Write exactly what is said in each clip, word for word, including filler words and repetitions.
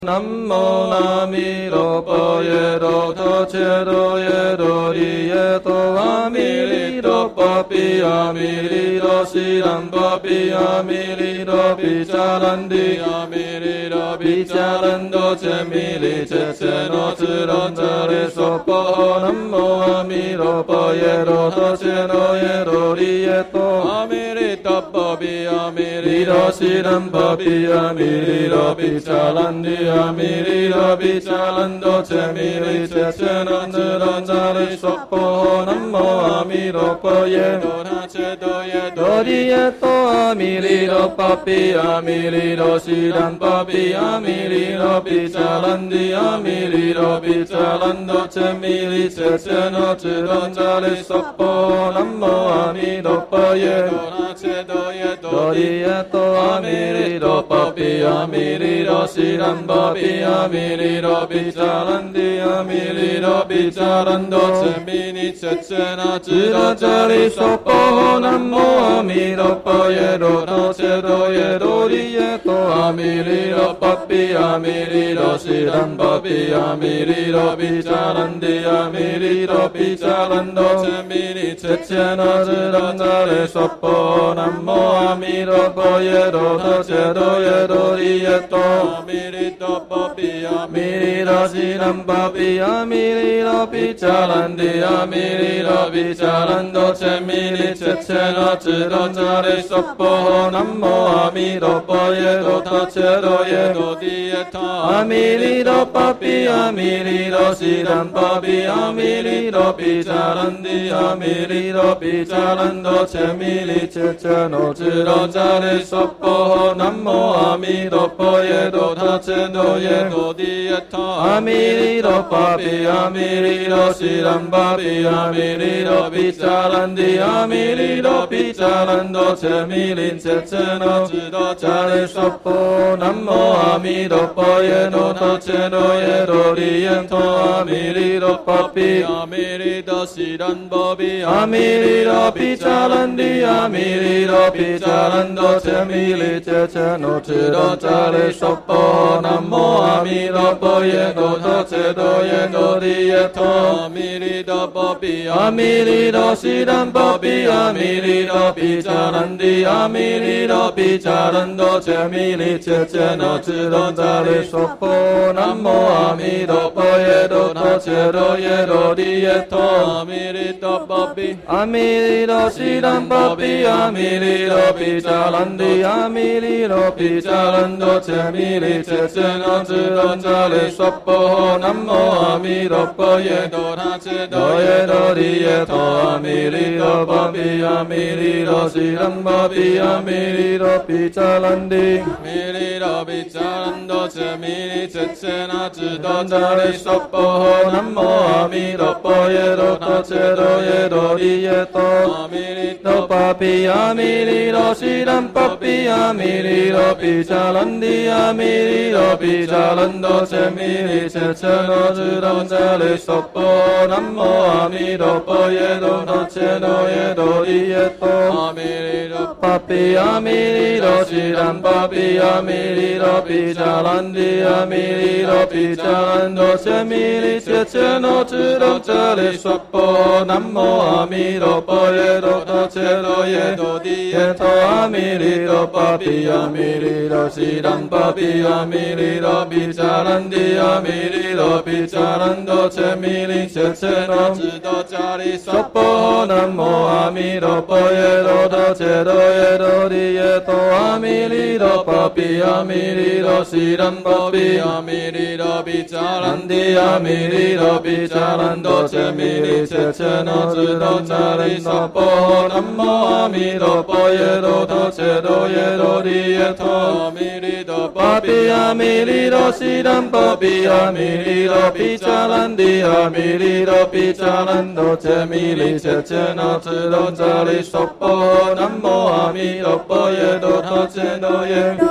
南无那弥勒波耶罗多切多耶罗利耶多阿弥利多巴比阿弥利多西兰巴比阿弥利多比迦兰迪阿弥利多比迦兰多切弥利切切诺智罗扎利娑婆南无阿弥勒波耶罗多切多耶罗利耶多阿弥利多巴比阿弥利多西兰巴比阿弥利多比迦兰迪阿弥利多比迦兰多切弥利切切诺智罗扎利娑婆南无阿弥勒波耶罗他切多耶多利耶多阿弥利多巴比阿弥利多西兰巴比阿弥利多比迦兰迪阿弥利多比迦兰多切弥利切切诺智罗扎利娑婆南无阿弥勒波耶罗他切多耶多利耶多阿弥利多巴比阿弥利多西兰巴比阿弥利多比迦兰迪阿弥利多比迦兰多切弥利切切诺智罗扎利娑婆南无阿弥勒波耶罗他切多耶多利耶多阿弥利多巴比阿弥利多西兰巴比阿弥利多比迦兰迪阿弥利多比迦兰多切弥利切切诺智罗扎利娑婆南无阿弥勒波耶罗他切多耶多利耶多阿弥利多巴比阿弥利多西兰巴比阿弥利多比迦兰迪阿弥利多比迦兰多切弥利切切诺智罗扎利娑婆南无阿弥勒波耶罗他切多耶多利耶多阿弥利多巴比阿弥利多西兰巴比阿弥利多比迦兰迪阿弥利多比迦兰多切弥利切切诺智罗扎利娑婆南无阿弥勒波耶罗他切多耶多利耶多阿弥利多巴比阿弥利多西兰巴比阿弥利多比迦兰迪阿弥利多比迦兰多切弥利切切诺智罗扎利娑婆南无阿弥勒波耶罗他切多耶多利耶多阿弥利多巴比阿弥利多西兰巴比阿弥利多比迦兰迪阿弥利多比迦兰多切弥利切切诺智罗扎利娑婆南无阿弥勒波耶罗他切多耶多利耶多阿弥利多巴比阿弥利多西兰巴比阿弥利多比迦兰迪阿弥利多比迦兰多切弥利切切诺智罗扎利娑婆南无阿弥勒波耶罗他切多耶多利耶多阿弥利多巴比阿弥利多西兰巴比阿弥利多比迦兰迪阿弥利多比迦兰多切弥利切切诺智罗扎利娑婆南无阿弥勒波耶罗他切多耶多利耶多阿弥利多巴比阿弥利多西兰巴比阿弥利多比迦兰迪阿弥利多比迦兰多切弥利切切诺智罗扎利娑婆南无阿弥勒波耶罗他切多耶多利耶多阿弥利多巴比阿弥利多西兰巴比阿弥利多比迦兰迪阿弥利多比迦兰多切弥利切切诺智罗扎利娑婆南无阿弥勒波耶罗他切多耶多利耶多阿弥利多巴比阿弥利多西兰巴比阿弥利多比迦兰迪阿弥利多比迦兰多切弥利切切诺智罗扎利娑婆南无阿弥勒波耶罗他切多耶多利耶多阿弥利多巴比阿弥利多西兰巴比阿弥利多比迦兰迪阿弥利多比迦兰多切弥利切切诺智罗扎利娑婆南无阿弥勒波耶罗他切多耶多利耶多阿弥利多巴比阿弥利多西兰巴比阿弥利多比迦兰迪阿弥利多比迦兰多切弥利切切诺智罗扎利娑婆南无阿弥勒波耶罗他切多耶多利耶多阿弥利多巴比阿弥利多西兰巴比阿弥利多比迦兰迪阿弥利多比迦兰多切弥利切切诺智罗扎利娑婆南无阿弥勒波耶罗他切多耶多利耶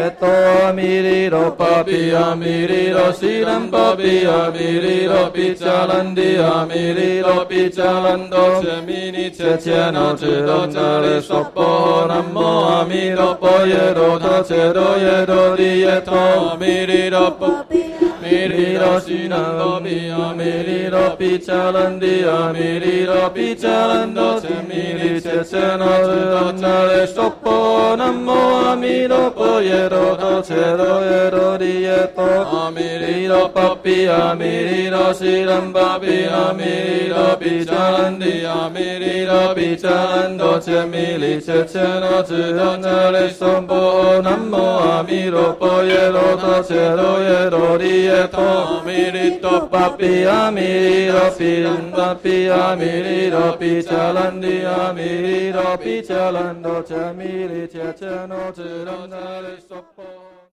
耶多阿弥利罗巴比阿弥利罗西兰巴比阿弥利罗比迦兰迪阿弥利罗比迦兰多切弥尼切切那切多扎利娑婆南无阿弥陀佛耶多他切多耶多利耶多阿弥利罗巴比弥利罗西兰巴比阿弥利罗比迦兰迪阿弥利罗比迦兰多切弥尼切切那切多扎利娑婆南无阿弥陀佛耶多他切多耶多利耶多阿弥利罗巴比阿弥利罗西兰巴比阿弥利罗比迦兰迪阿弥利罗比迦兰多切弥尼切切那切多扎利娑婆南无阿弥陀佛耶多他切多耶多利耶多阿弥利多巴比阿弥利罗比兰巴比阿弥利罗比迦兰迪阿弥利罗比迦兰多切弥尼切切那切多扎利娑婆